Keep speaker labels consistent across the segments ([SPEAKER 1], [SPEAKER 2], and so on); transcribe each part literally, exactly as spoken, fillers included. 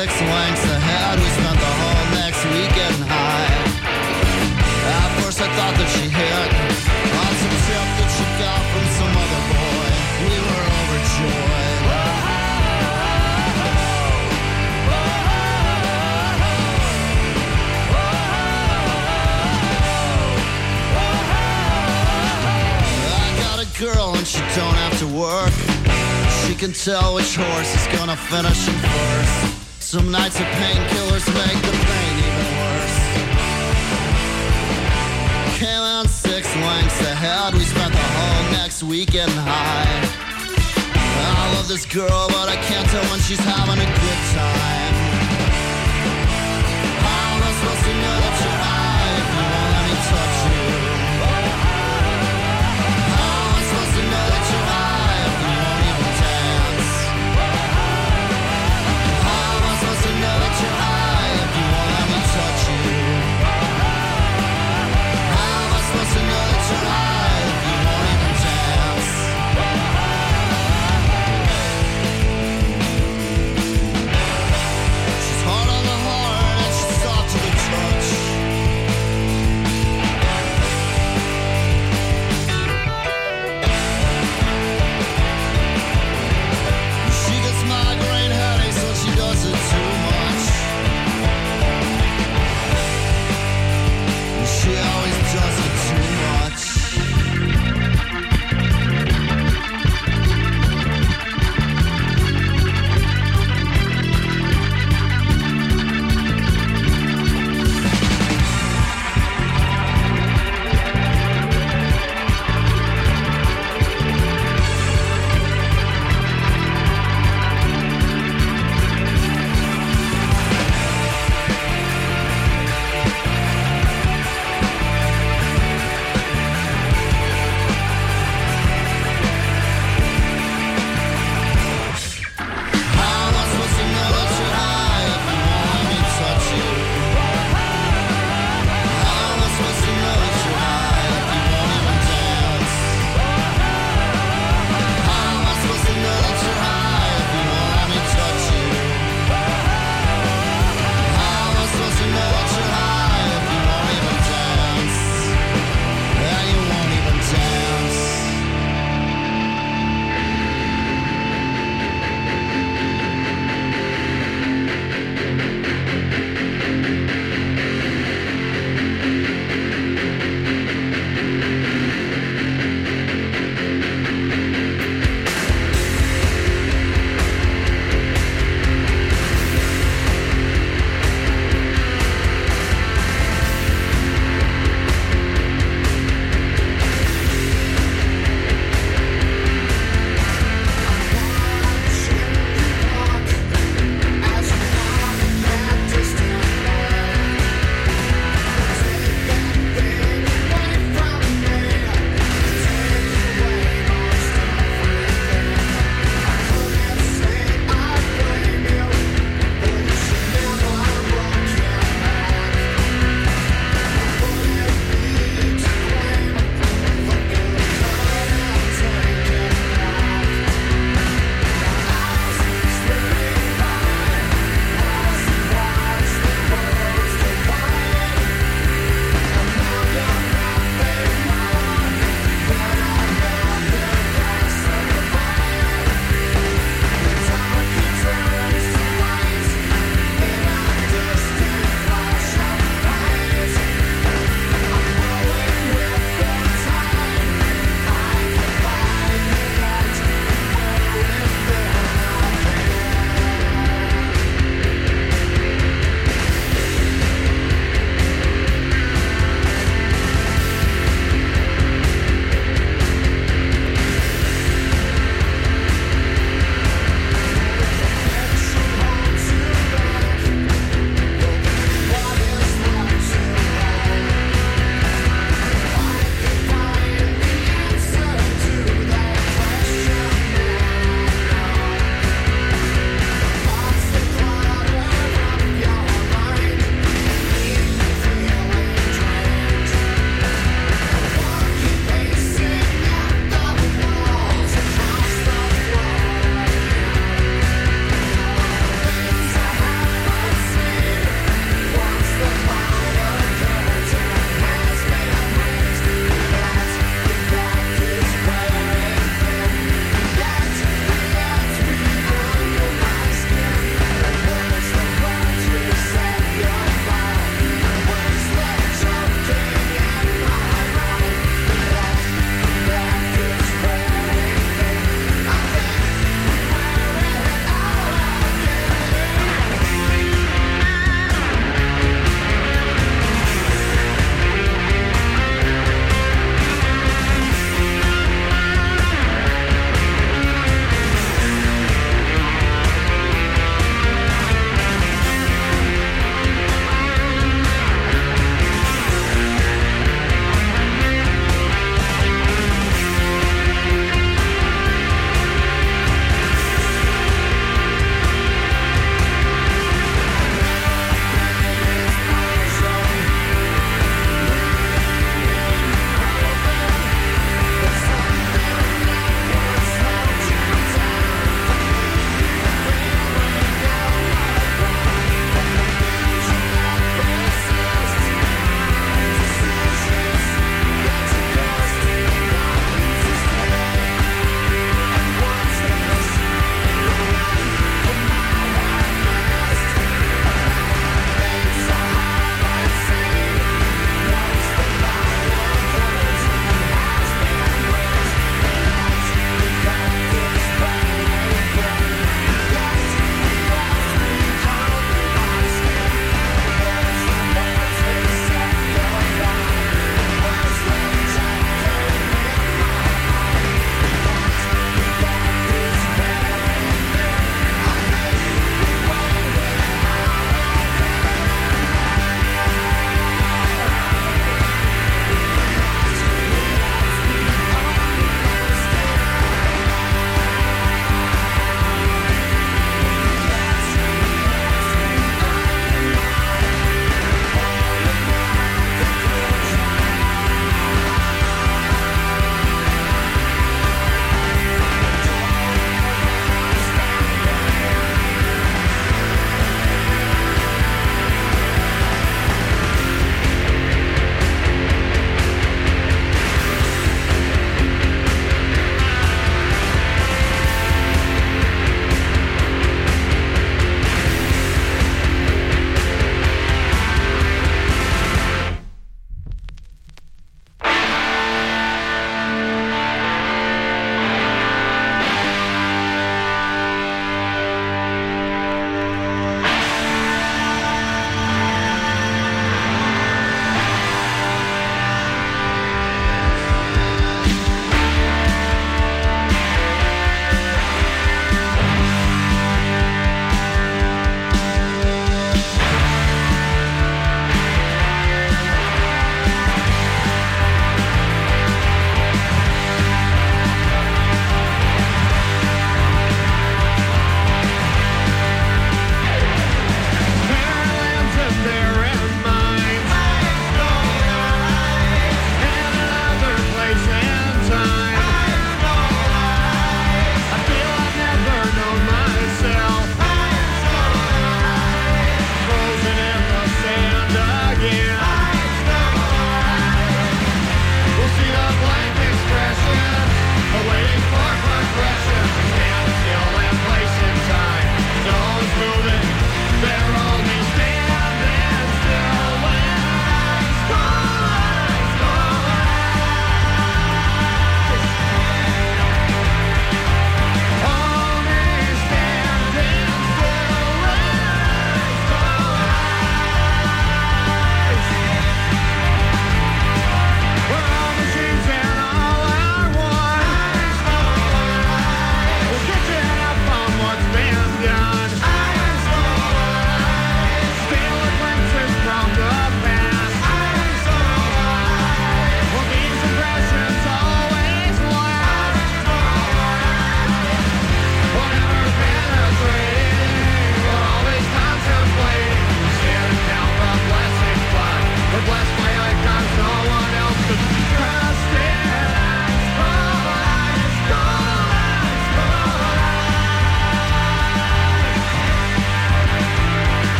[SPEAKER 1] six lengths ahead. We spent the whole next week getting high. At first I thought that she hit on some tip that she got from some other boy. We were overjoyed. I got a girl and she don't have to work. She can tell which horse is gonna finish him first. Some nights of painkillers make the pain even worse. Came on six lengths ahead. We spent the whole next week getting high. I love this girl, but I can't tell when she's having a good time. How am I supposed to know that you're high if you won't let me touch you? How am I supposed to know that you're high if you won't even dance? How am I supposed to know that you're high if you won't let me touch you? How am I supposed to know that you're high if you won't even dance?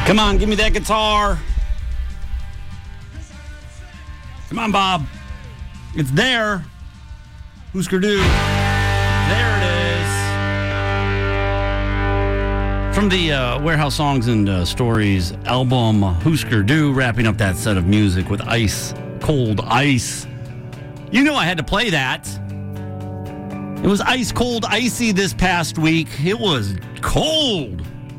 [SPEAKER 2] Come on, give me that guitar. Come on, Bob. It's there. Husker Du. There it is. From the uh, Warehouse Songs and uh, Stories album, Husker Du, wrapping up that set of music with Ice Cold Ice. You know I had to play that. It was ice cold, icy this past week. It was cold.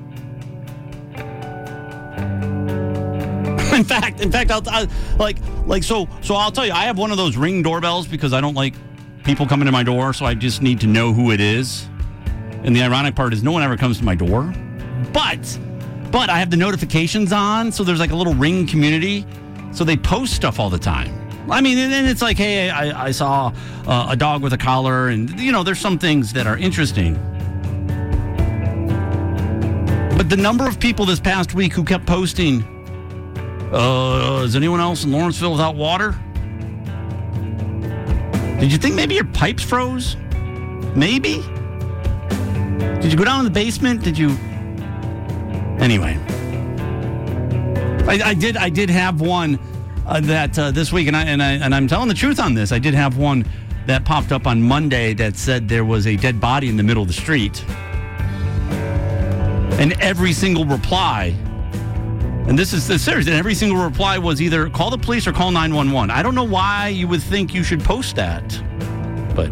[SPEAKER 2] In fact, in fact, I'll, I, like, like, so, so I'll tell you, I have one of those Ring doorbells because I don't like people coming to my door, so I just need to know who it is. And the ironic part is no one ever comes to my door, but, but I have the notifications on, so there's like a little Ring community, so they post stuff all the time. I mean, and then it's like, hey, I, I saw uh, a dog with a collar, and, you know, there's some things that are interesting. But the number of people this past week who kept posting, Uh, is anyone else in Lawrenceville without water? Did you think maybe your pipes froze? Maybe? Did you go down in the basement? Did you? Anyway, I, I did. I did have one uh, that uh, this week, and I and I and I'm telling the truth on this. I did have one that popped up on Monday that said there was a dead body in the middle of the street, and every single reply. And this is the serious. And every single reply was either call the police or call nine one one. I don't know why you would think you should post that, but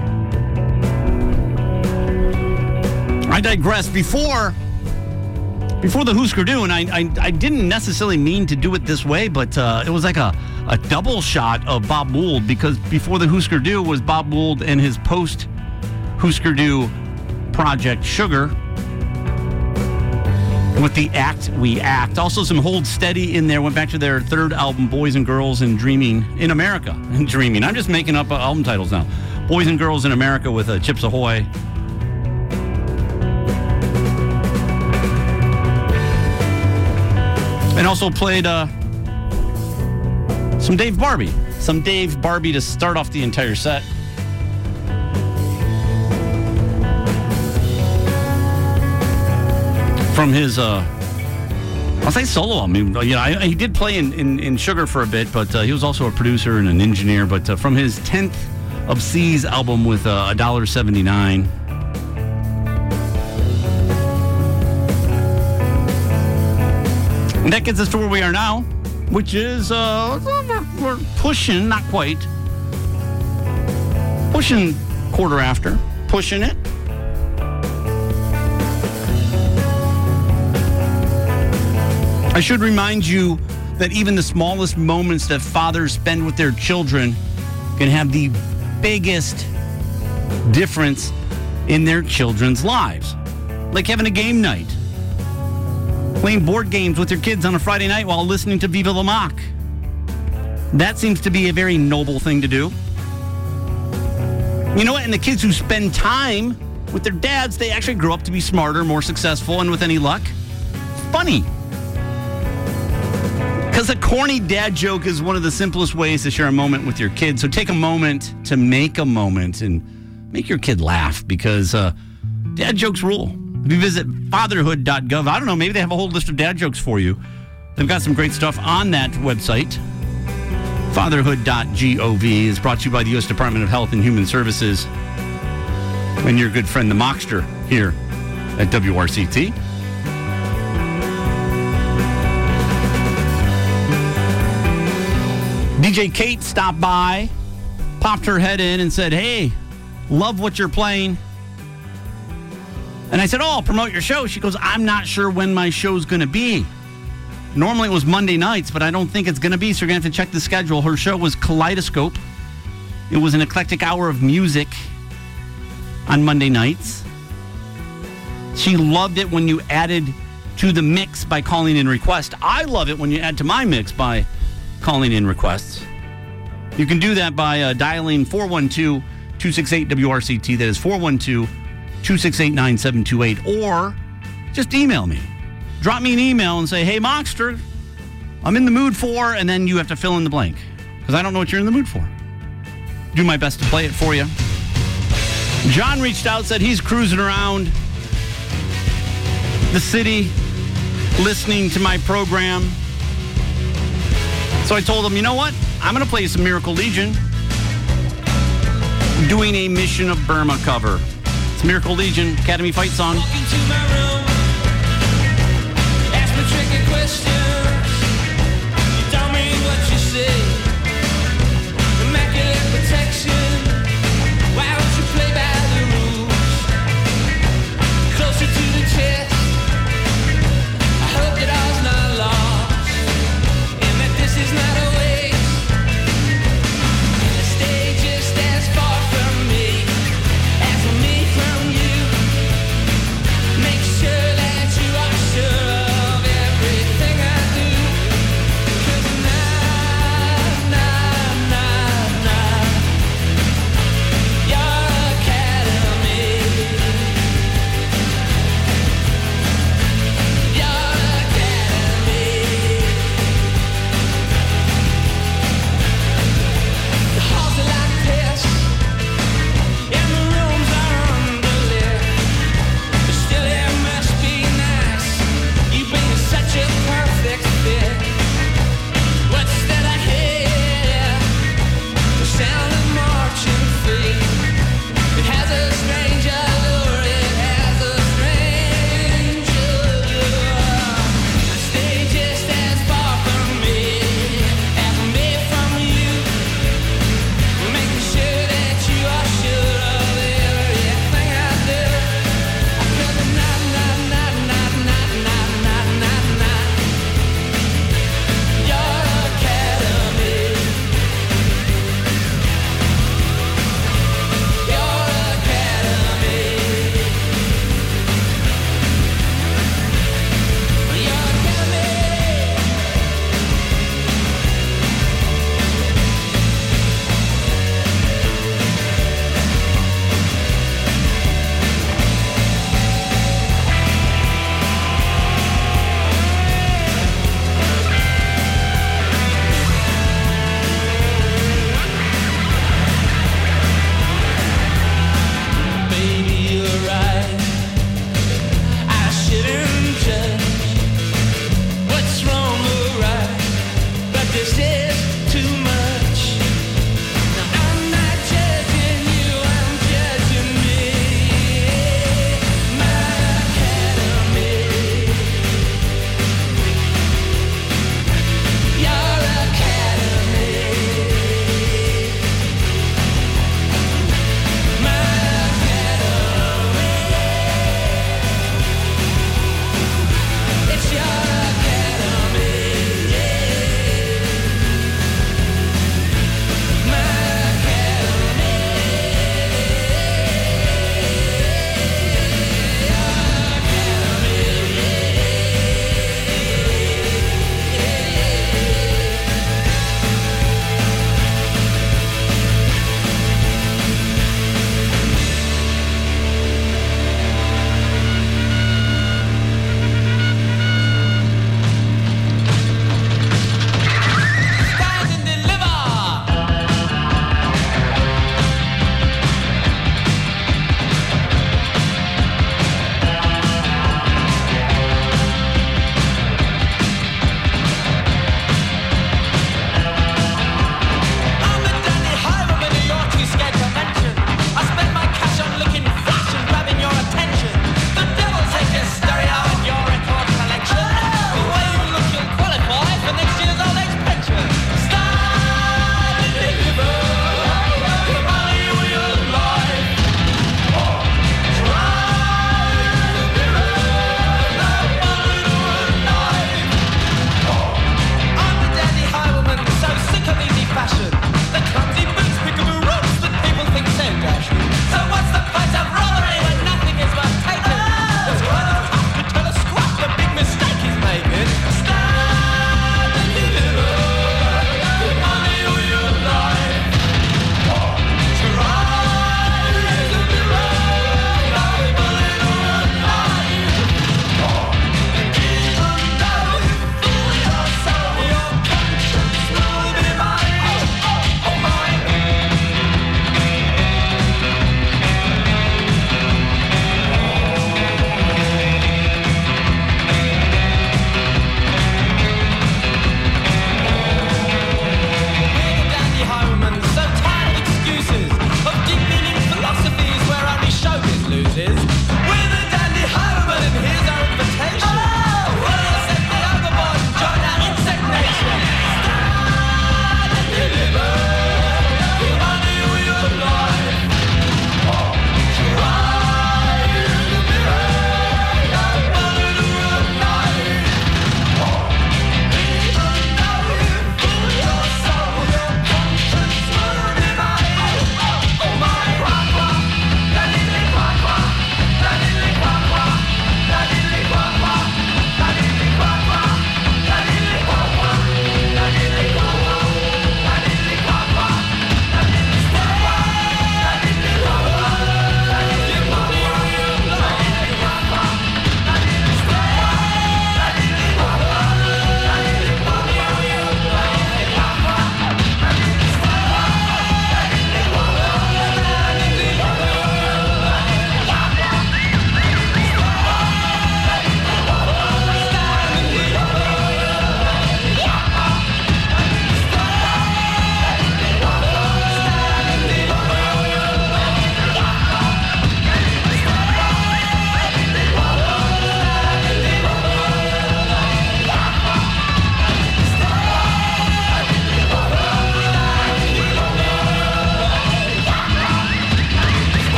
[SPEAKER 2] I digress. Before, before the Husker Du, and I, I, I didn't necessarily mean to do it this way, but uh, it was like a, a double shot of Bob Wold, because before the Husker Du was Bob Wold and his post Husker Du project Sugar, with the Act We Act. Also some Hold Steady in there. Went back to their third album, Boys and Girls and Dreaming in America. And Dreaming. I'm just making up uh, album titles now. Boys and Girls in America with uh, Chips Ahoy. And also played uh, some Dave Barbie. Some Dave Barbie to start off the entire set. From his, uh, I'll say solo album. I mean, you know, I, he did play in, in, in Sugar for a bit, but uh, he was also a producer and an engineer. But uh, from his tenth of C's album with uh, one dollar seventy-nine. And that gets us to where we are now, which is, uh, we're, we're pushing, not quite, pushing quarter after, pushing it. I should remind you that even the smallest moments that fathers spend with their children can have the biggest difference in their children's lives. Like having a game night, playing board games with your kids on a Friday night while listening to Viva La Mock. That seems to be a very noble thing to do. You know what? And the kids who spend time with their dads, they actually grow up to be smarter, more successful, and with any luck, funny. Because a corny dad joke is one of the simplest ways to share a moment with your kids. So take a moment to make a moment and make your kid laugh, because uh, dad jokes rule. If you visit fatherhood dot gov, I don't know, maybe they have a whole list of dad jokes for you. They've got some great stuff on that website. fatherhood dot gov is brought to you by the U S Department of Health and Human Services and your good friend, the Mockster, here at W R C T. D J Kate stopped by, popped her head in and said, hey, love what you're playing. And I said, oh, I'll promote your show. She goes, I'm not sure when my show's going to be. Normally it was Monday nights, but I don't think it's going to be, so you're going to have to check the schedule. Her show was Kaleidoscope. It was an eclectic hour of music on Monday nights. She loved it when you added to the mix by calling in request. I love it when you add to my mix by calling in requests. You can do that by uh, dialing four one two, two six eight, W R C T. That is four one two, two six eight, nine seven two eight. Or just email me. Drop me an email and say, hey, Mockster, I'm in the mood for, and then you have to fill in the blank, because I don't know what you're in the mood for. Do my best to play it for you. John reached out, said he's cruising around the city listening to my program. So I told them, you know what? I'm going to play some Miracle Legion doing a Mission of Burma cover. It's Miracle Legion Academy fight song.
[SPEAKER 3] Walk into my room, ask me tricky questions. You tell me what you say. Immaculate protection. Why don't you play by the rules? Closer to the chest. I hope that all's not lost, and that this is not a waste. Stay just as far from me as me from you. Make sure that you are sure of everything.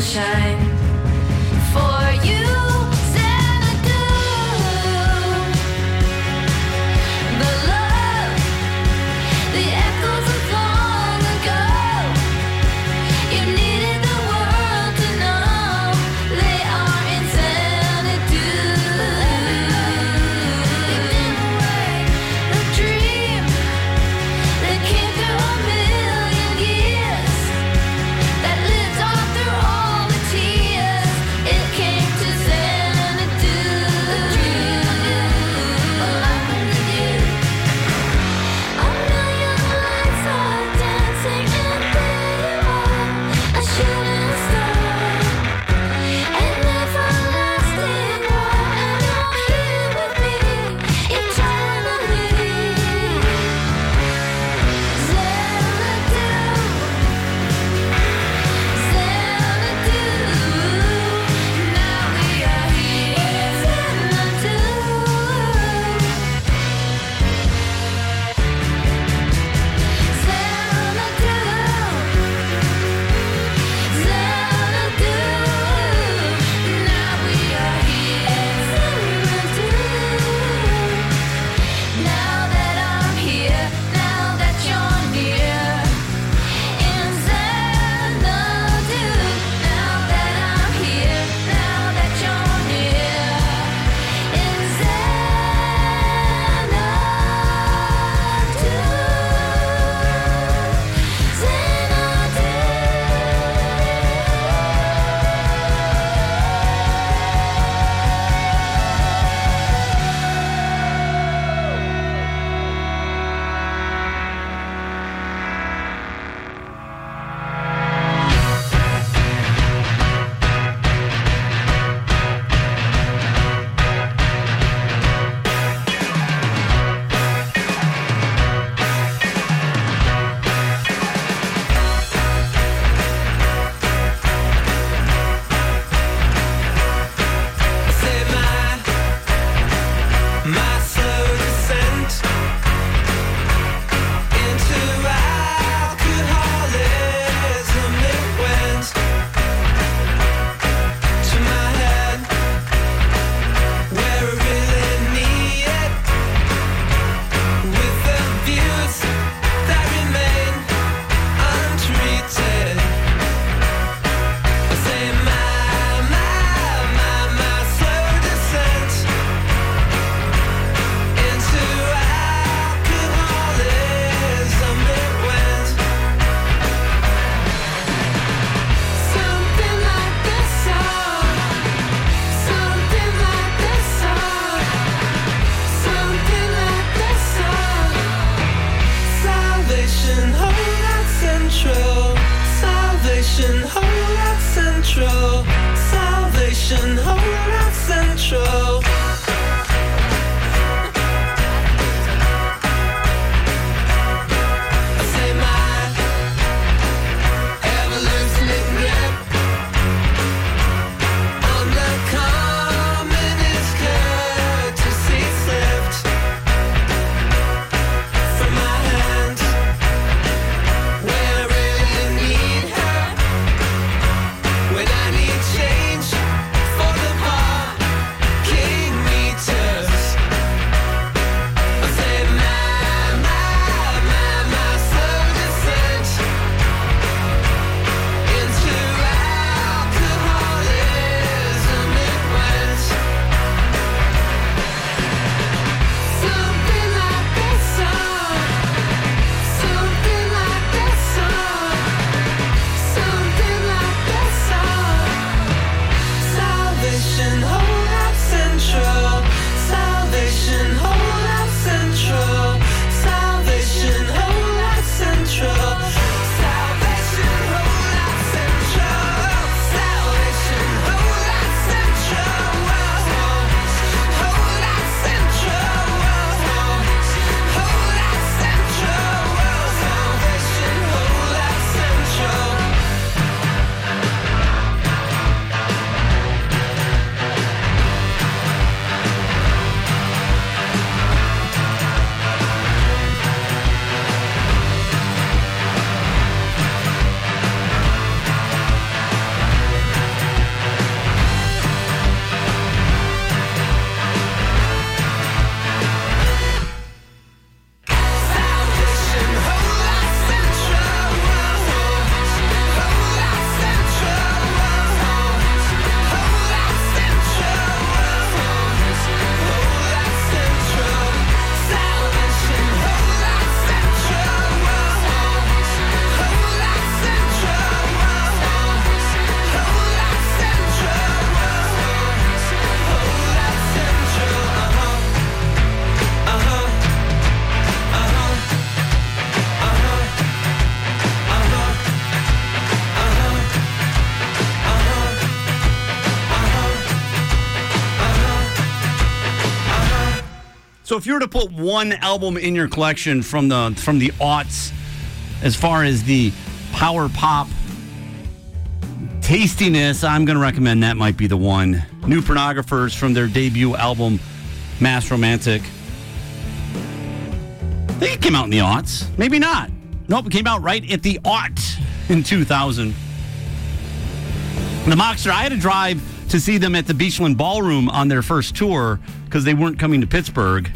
[SPEAKER 4] sunshine for you, Xanadu. The love, the echoes of long ago. You needed the world to know they are in Xanadu. They didn't wait, the dream that came through a million years, that lived on through all the tears.
[SPEAKER 2] if you were to put one album in your collection from the from the aughts, as far as the power pop tastiness, I'm going to recommend that might be the one. New Pornographers from their debut album, Mass Romantic. I think it came out in the aughts. Maybe not. Nope, it came out right at the aught in two thousand. The Moxter, I had to drive to see them at the Beachland Ballroom on their first tour because they weren't coming to Pittsburgh.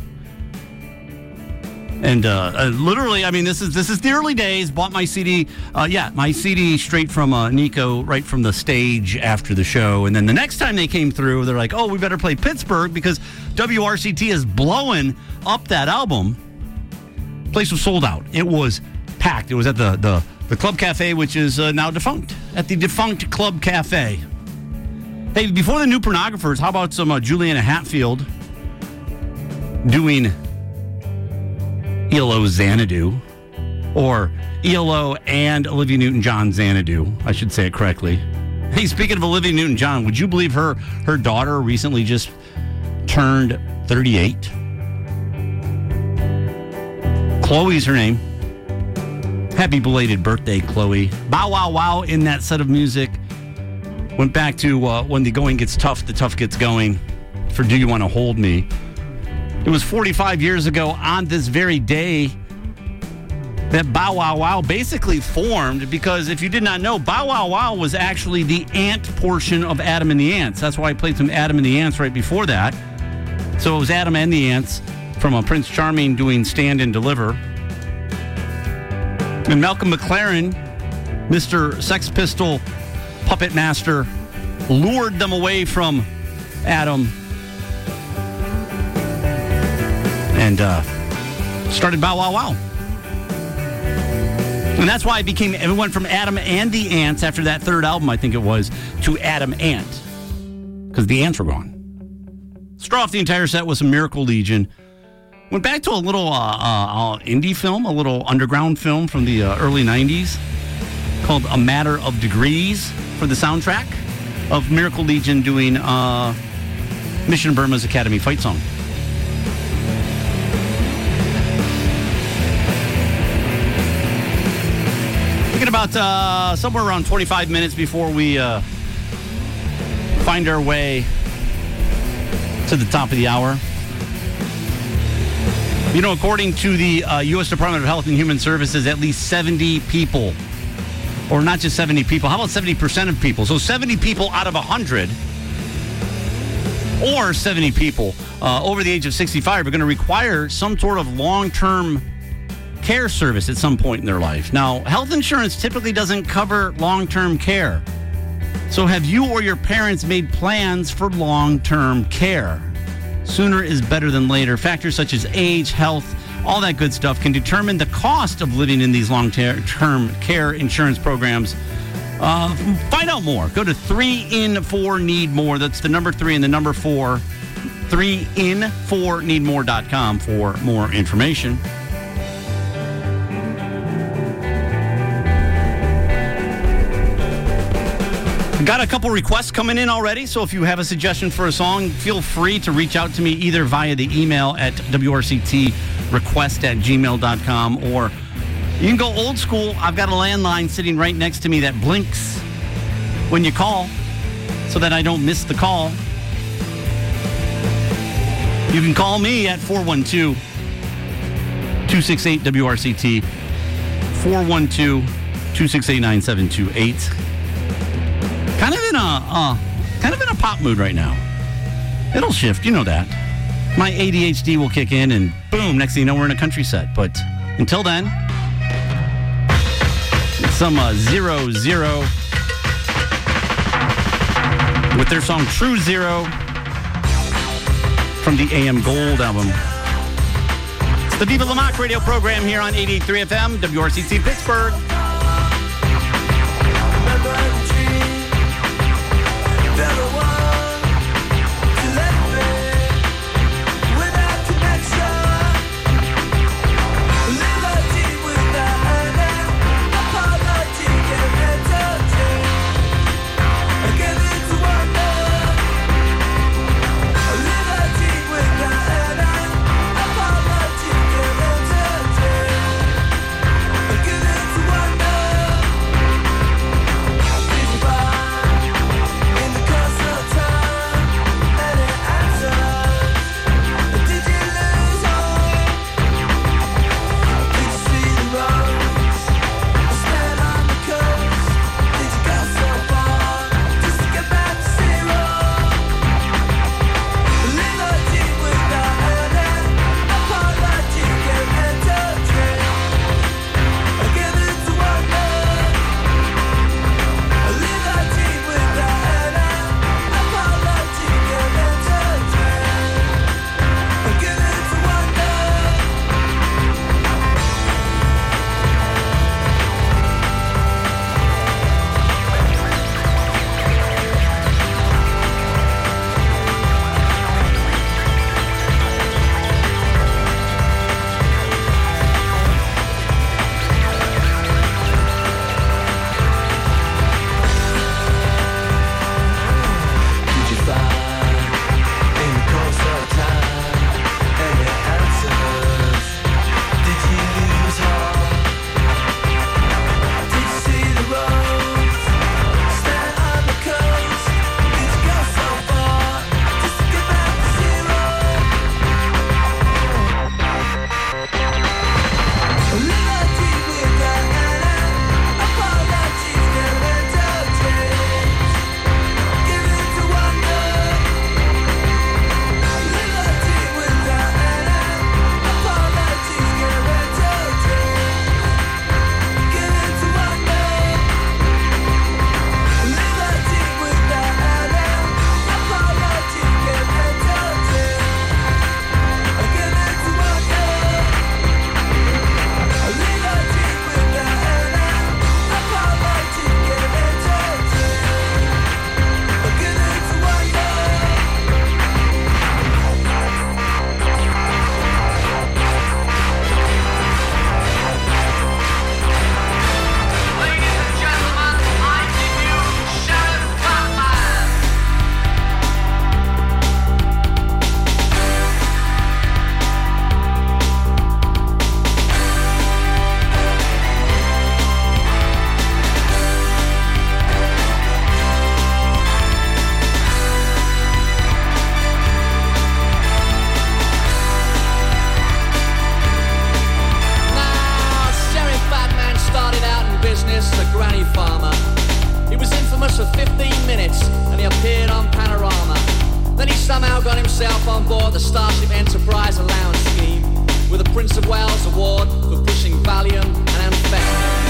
[SPEAKER 2] And uh, uh, literally, I mean, this is this is the early days. Bought my C D, uh, yeah, my C D straight from uh, Nico, right from the stage after the show. And then the next time they came through, they're like, oh, we better play Pittsburgh because W R C T is blowing up that album. Place was sold out. It was packed. It was at the, the, the Club Cafe, which is uh, now defunct. At the defunct Club Cafe. Hey, before the New Pornographers, how about some uh, Juliana Hatfield doing E L O Xanadu, or E L O and Olivia Newton-John Xanadu, I should say it correctly. Hey, speaking of Olivia Newton-John, would you believe her her daughter recently just turned thirty-eight? Chloe's her name. Happy belated birthday, Chloe. Bow Wow Wow in that set of music. Went back to uh, when the going gets tough, the tough gets going for Do You Want to Hold Me. It was forty-five years ago on this very day that Bow Wow Wow basically formed, because if you did not know, Bow Wow Wow was actually the ant portion of Adam and the Ants. That's why I played some Adam and the Ants right before that. So it was Adam and the Ants from a Prince Charming doing Stand and Deliver. And Malcolm McLaren, Mister Sex Pistol puppet master, lured them away from Adam and uh, started Bow Wow Wow. And that's why it became, it went from Adam and the Ants after that third album, I think it was, to Adam Ant, because the ants were gone. Start off the entire set with some Miracle Legion. Went back to a little uh, uh, indie film, a little underground film from the uh, early nineties called A Matter of Degrees for the soundtrack of Miracle Legion doing uh, Mission Burma's Academy fight song. Thinking about uh, somewhere around twenty-five minutes before we uh, find our way to the top of the hour. You know, according to the uh, U S Department of Health and Human Services, at least seventy people, or not just seventy people, how about seventy percent of people? So seventy people out of one hundred, or seventy people uh, over the age of sixty-five are going to require some sort of long-term care service at some point in their life. Now, health insurance typically doesn't cover long-term care. So have you or your parents made plans for long-term care? Sooner is better than later. Factors such as age, health, all that good stuff can determine the cost of living in these long-term care insurance programs. Uh, find out more. Go to three in four need more. That's the number three and the number four. three in four need more dot com for more information. Got a couple requests coming in already, so if you have a suggestion for a song, feel free to reach out to me either via the email at W R C T request at gmail dot com, or you can go old school. I've got a landline sitting right next to me that blinks when you call so that I don't miss the call. You can call me at four one two, two six eight, W R C T, four one two, two six eight, nine seven two eight. Kind of in a uh, kind of in a pop mood right now. It'll shift, you know that. My A D H D will kick in, and boom, next thing you know, we're in a country set. But until then, some uh, Zero Zero with their song True Zero from the A M Gold album. It's the Viva La Mock radio program here on eighty-eight point three F M, W R C T Pittsburgh.
[SPEAKER 3] Liberty without an
[SPEAKER 5] minutes and he appeared on Panorama. Then he somehow got himself on board the Starship Enterprise allowance scheme with a Prince of Wales award for pushing Valium and amphetamine.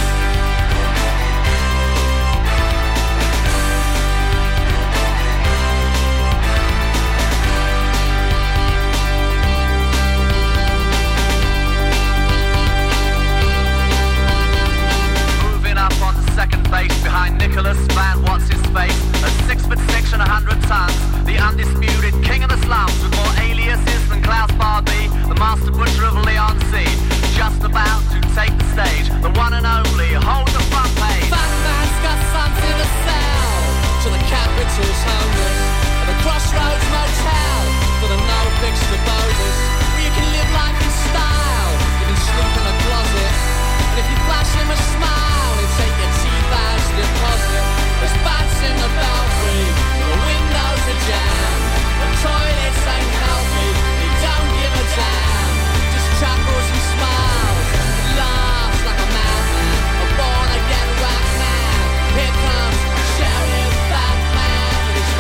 [SPEAKER 6] Second base behind Nicholas Van What's His Face at six foot six and a hundred tons, the undisputed king of the slums with more aliases than Klaus Barbie, the master butcher of Leon C. Just about to take the stage, the one and only, hold the front page.
[SPEAKER 5] Fat man's got something to sell to the capital's homeless at the Crossroads Motel for the no fixed aboders, where you can live life in style, you can sleep in a closet, and if you flash him a smile, he'll take your teeth as deposit. There's bats in the belfry, the windows are jammed, the toilets ain't healthy, he don't give a damn. Just chuckles and smiles, laughs like a madman, a born again rap man. Here comes Sheriff Batman with his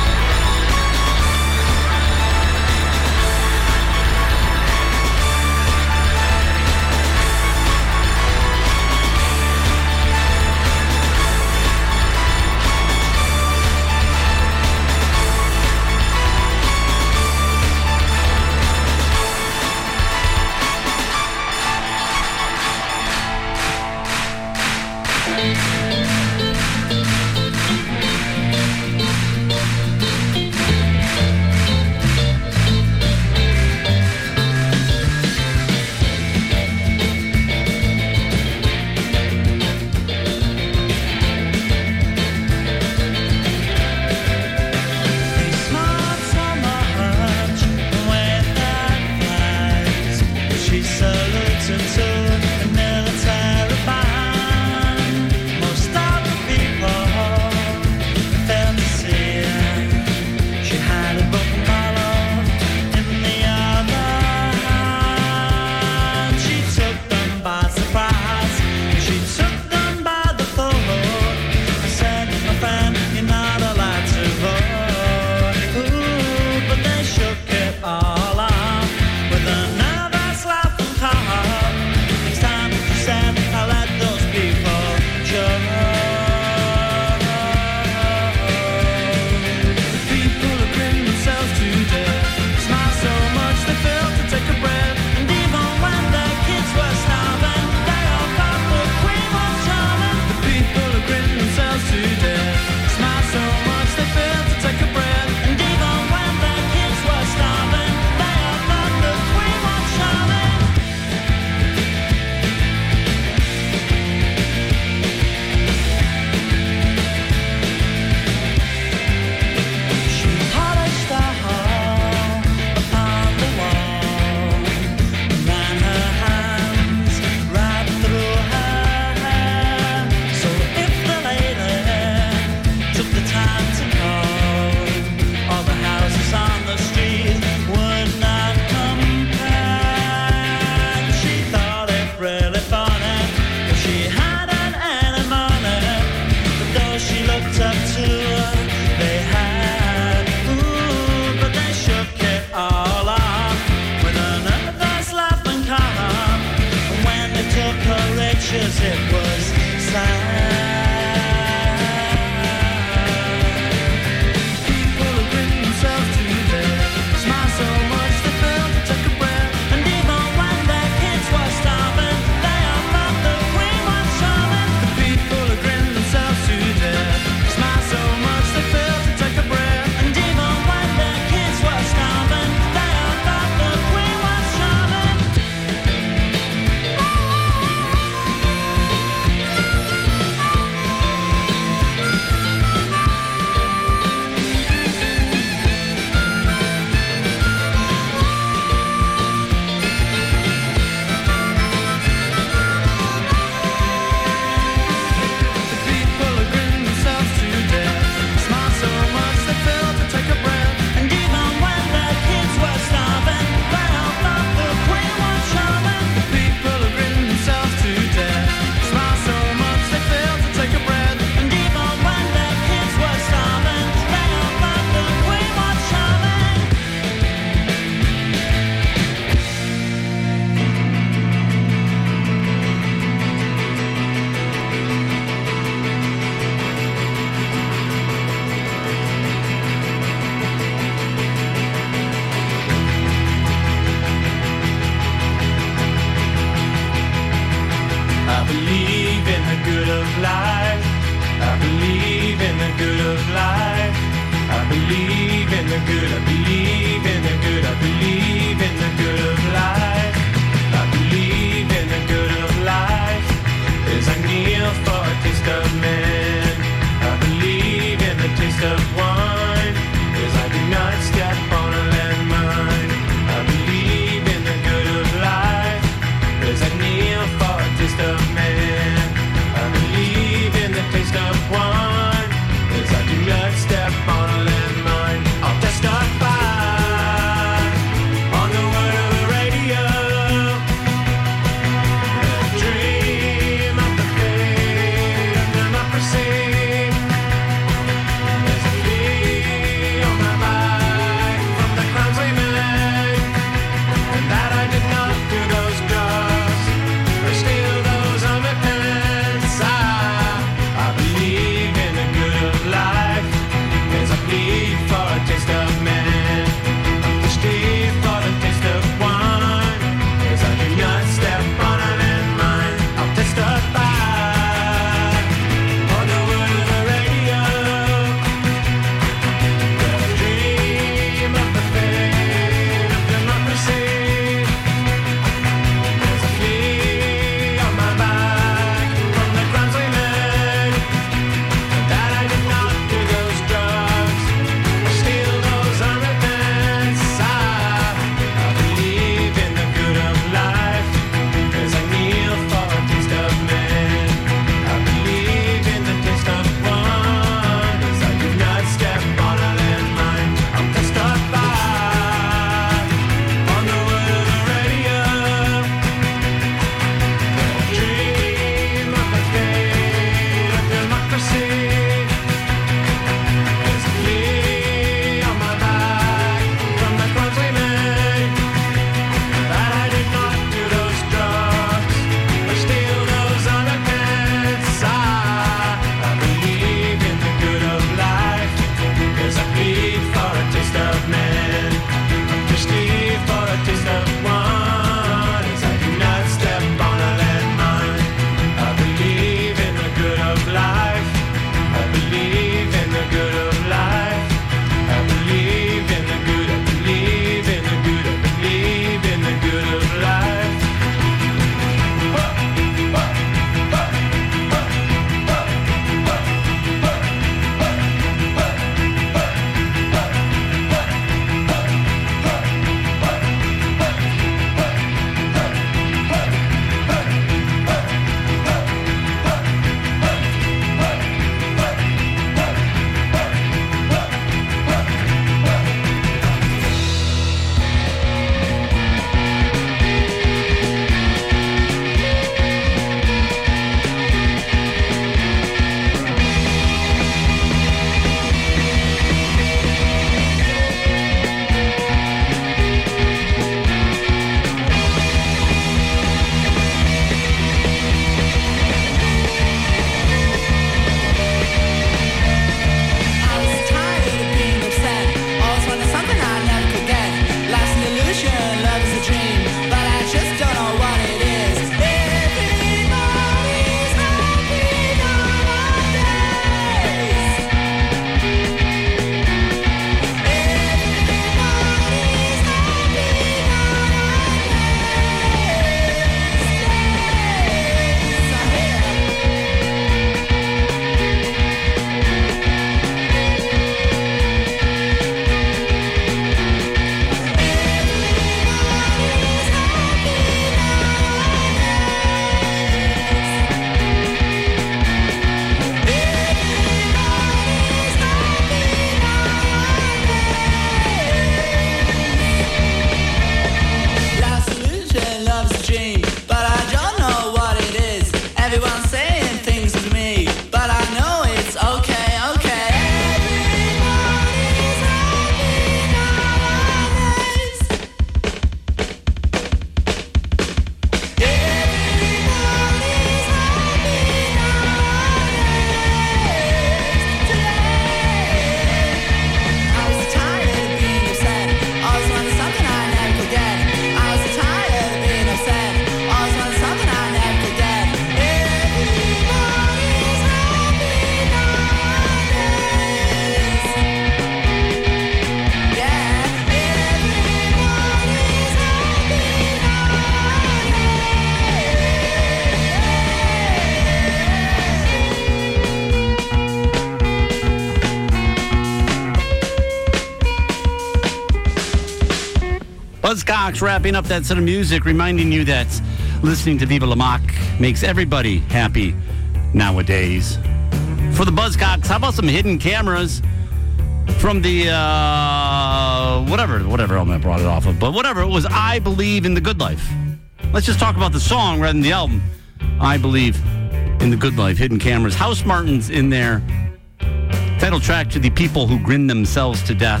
[SPEAKER 2] Buzzcocks wrapping up that set of music, reminding you that listening to Viva La Mock makes everybody happy nowadays. For the Buzzcocks, how about some hidden cameras from the, uh, whatever, whatever album I brought it off of, but whatever, it was I Believe in the Good Life. Let's just talk about the song rather than the album. I Believe in the Good Life, hidden cameras. House Martins in there. Title track to The People Who Grin Themselves to Death.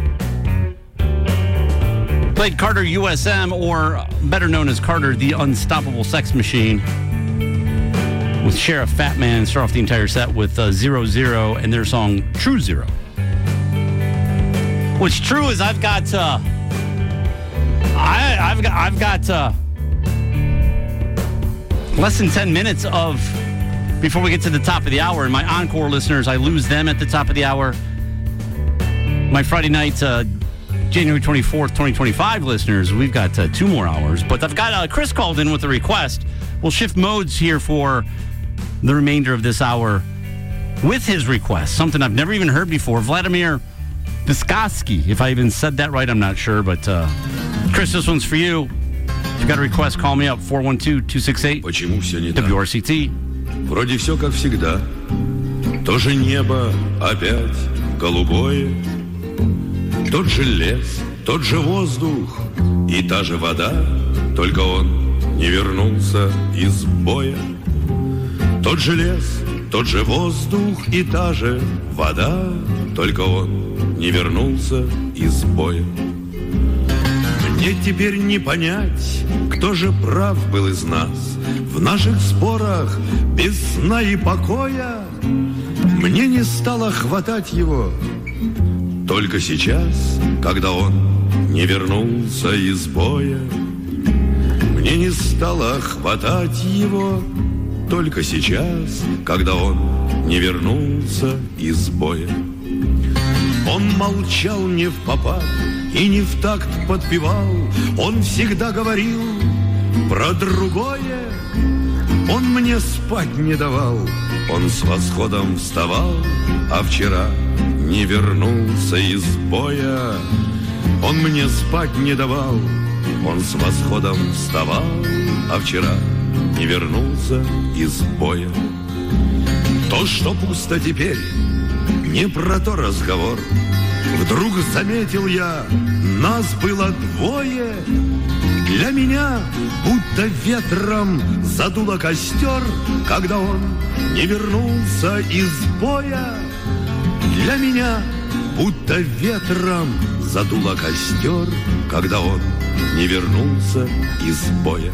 [SPEAKER 2] Played Carter U S M, or better known as Carter the Unstoppable Sex Machine, with Sheriff Fat Man. Start off the entire set with uh, Zero Zero and their song True Zero. What's true is I've got uh, I, I've got I've got uh, less than ten minutes of before we get to the top of the hour, and my encore listeners, I lose them at the top of the hour. My Friday night. Uh, January twenty-fourth, twenty twenty-five listeners, we've got uh, two more hours. But I've got uh, Chris called in with a request. We'll shift modes here for the remainder of this hour with his request. Something I've never even heard before. Vladimir Vysotsky. If I even said that right, I'm not sure. But uh, Chris, this one's for you. If you got a request, call me up. four one two, two six eight, W R C T.
[SPEAKER 7] Вроде все как всегда. То же небо опять голубое. Тот же лес, тот же воздух и та же вода, только он не вернулся из боя. Тот же лес, тот же воздух и та же вода, только он не вернулся из боя. Мне теперь не понять, кто же прав был из нас в наших спорах без сна и покоя. Мне не стало хватать его только сейчас, когда он не вернулся из боя. Мне не стало хватать его только сейчас, когда он не вернулся из боя. Он молчал не впопад и не в такт подпевал. Он всегда говорил про другое. Он мне спать не давал. Он с восходом вставал, а вчера не вернулся из боя. Он мне спать не давал. Он с восходом вставал, а вчера не вернулся из боя. То, что пусто теперь, не про то разговор. Вдруг заметил я, нас было двое. Для меня будто ветром задуло костер, когда он не вернулся из боя. Для меня будто ветром задуло костер, когда он не вернулся из боя.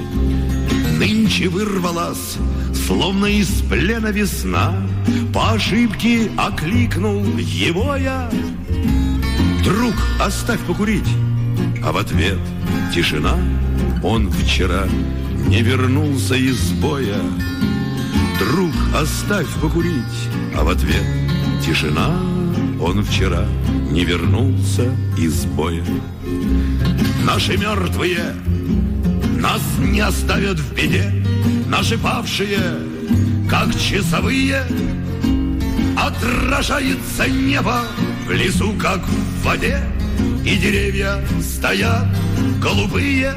[SPEAKER 7] Нынче вырвалась, словно из плена весна, по ошибке окликнул его я. Друг, оставь покурить, а в ответ тишина. Он вчера не вернулся из боя. Друг, оставь покурить, а в ответ тишина. Он вчера не вернулся из боя. Наши мертвые нас не оставят в беде. Наши павшие, как часовые, отражается небо в лесу, как в воде. И деревья стоят голубые.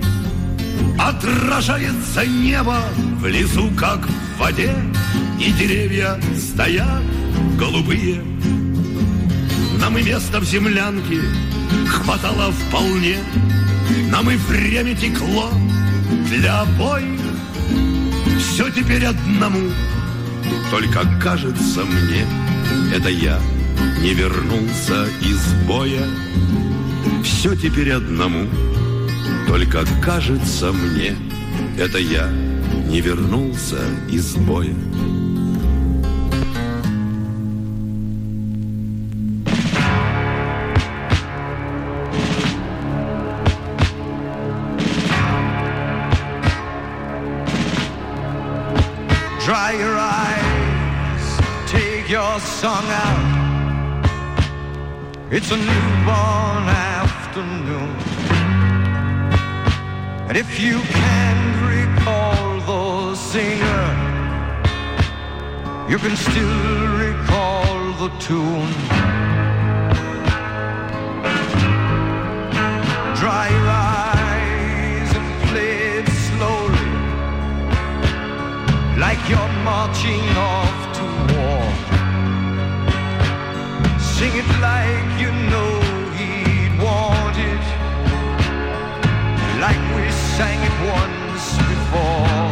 [SPEAKER 7] Отражается небо в лесу, как в воде. И деревья стоят голубые. Нам и места в землянке хватало вполне. Нам и время текло для обоих. Все теперь одному, только кажется мне, это я не вернулся из боя. Все теперь одному, только кажется мне, это я не вернулся из боя.
[SPEAKER 8] Dry your eyes, take your song out. It's a newborn afternoon. And if you can't recall the singer, you can still recall the tune. dry your eyes and play it slowly, like you're marching off to war. Sing it like you know he'd want it, like we sang it once before.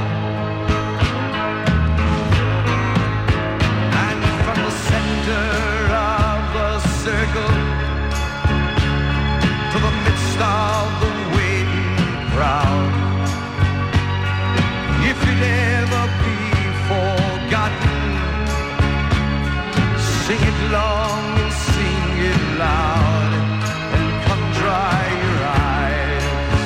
[SPEAKER 8] And from the center of the circle to the midst of the waiting crowd, if it ever be forgotten, sing it long and sing it loud, and come dry your eyes.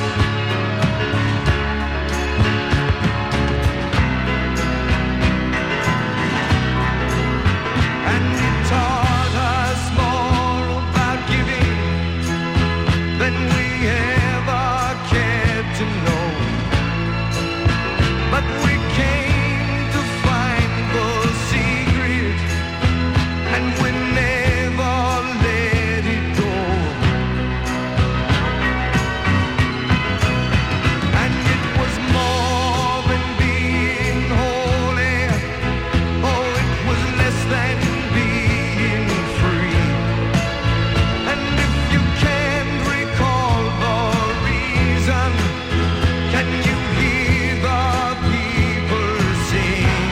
[SPEAKER 8] And it taught us more about giving than we ever cared to know. But we came to find the secret, and we never let it go. And it was more than being holy, oh, it was less than being free. And if you can't recall the reason, can you hear the people sing?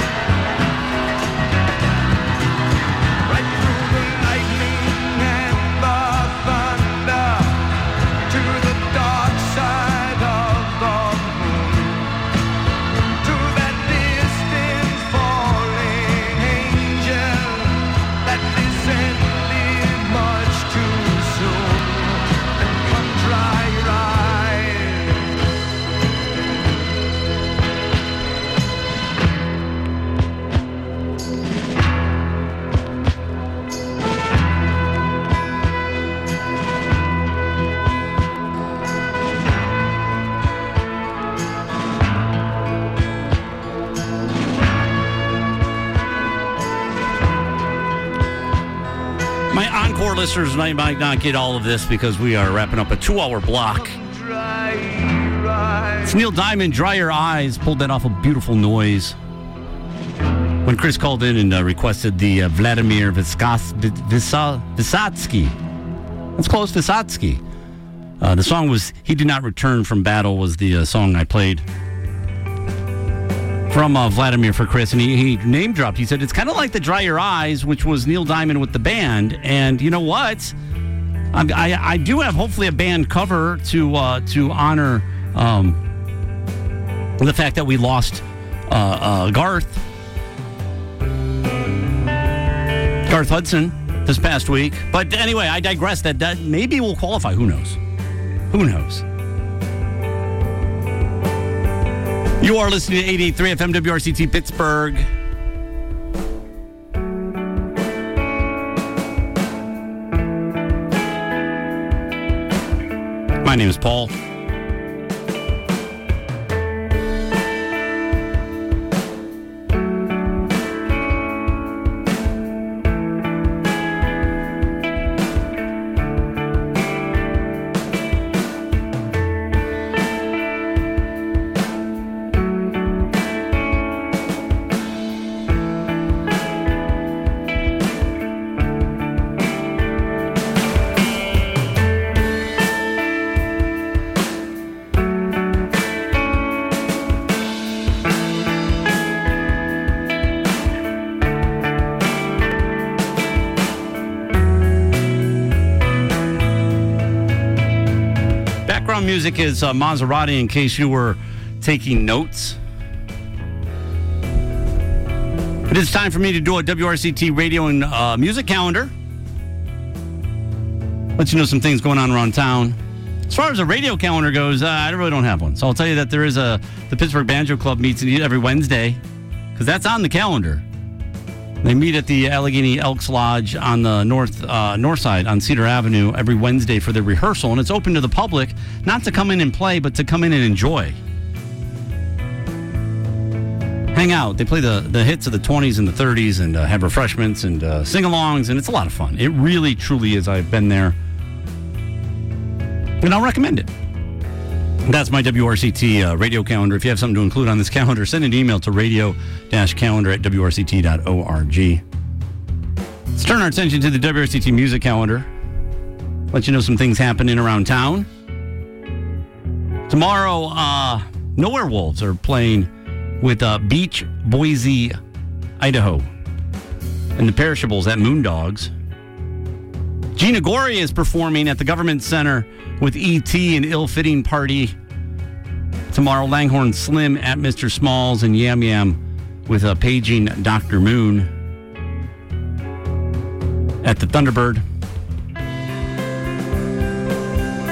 [SPEAKER 8] Right through the lightning and the thunder, to the dark side of the moon, to that distant falling angel that descended much too soon. And come dry your eyes.
[SPEAKER 2] My encore listeners might, might not get all of this because we are wrapping up a two-hour block.
[SPEAKER 8] Dry your eyes.
[SPEAKER 2] It's Neil Diamond, Dry Your Eyes. Pulled that off a Beautiful Noise. When Chris called in and uh, requested the uh, Vladimir Viskas, Visa, Vysotsky. That's close, Vysotsky. Uh, the song was He Did Not Return from Battle was the uh, song I played from uh, Vladimir for Chris, and he, he name dropped. He said it's kind of like the Dry Your Eyes, which was Neil Diamond with the band. And you know what? I, I, I do have hopefully a band cover to uh, to honor um, the fact that we lost uh, uh, Garth Garth Hudson this past week. But anyway, I digress. That that maybe will qualify. Who knows? Who knows? You are listening to eighty-eight point three F M W R C T Pittsburgh. My name is Paul. Music is uh, Maserati, in case you were taking notes. It is time for me to do a W R C T radio and uh, music calendar. Let you know some things going on around town. As far as a radio calendar goes, uh, I really don't have one. So I'll tell you that there is a the Pittsburgh Banjo Club meets every Wednesday, because that's on the calendar. They meet at the Allegheny Elks Lodge on the north uh, north side on Cedar Avenue every Wednesday for their rehearsal, and it's open to the public, not to come in and play, but to come in and enjoy. Hang out. They play the, the hits of the twenties and the thirties and uh, have refreshments and uh, sing-alongs, and it's a lot of fun. It really, truly is. I've been there And I'll recommend it. That's my W R C T uh, radio calendar. If you have something to include on this calendar, send an email to radio-calendar at w r c t dot org. Let's turn our attention to the W R C T music calendar. Let you know some things happening around town. Tomorrow, uh, Nowhere Wolves are playing with uh, Beach, Boise, Idaho. And the Perishables at Moondogs. Gina Gorey is performing at the Government Center with E T and Ill Fitting Party. Tomorrow, Langhorne Slim at Mister Smalls and Yam Yam with uh, Paging Doctor Moon at the Thunderbird.